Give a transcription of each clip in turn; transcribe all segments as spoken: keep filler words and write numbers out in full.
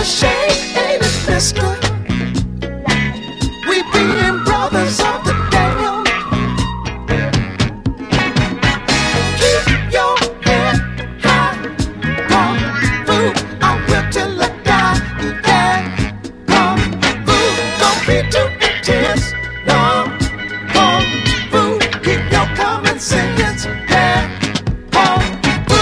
shame, ain't it, mister? We being brothers of the damn. Keep your head high, kung fu, I will till I die. Yeah, kung fu, don't be too intense. No, kung fu, keep your common sense. Yeah, kung fu.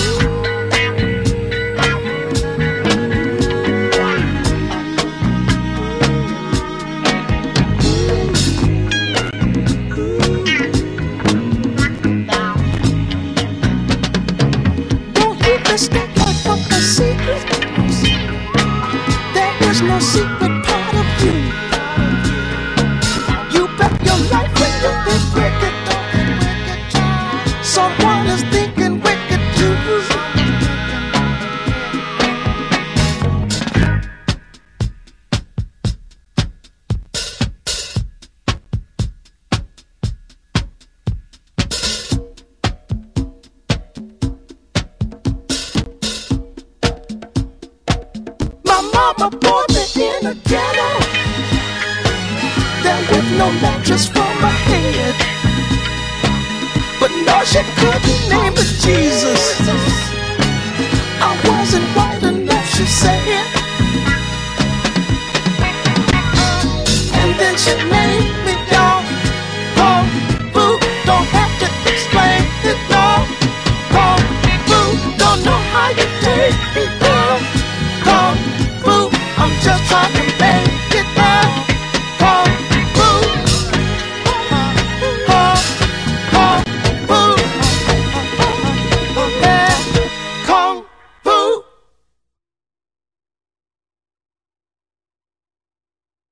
Don't you mistake life for a secret. There is no secret part of you. You bet your life when you think wicked. Someone is thinking wicked too. My mama born me in a ghetto. There with no mattress for my head. But no, she couldn't name it Jesus. I wasn't white enough, she said. And then she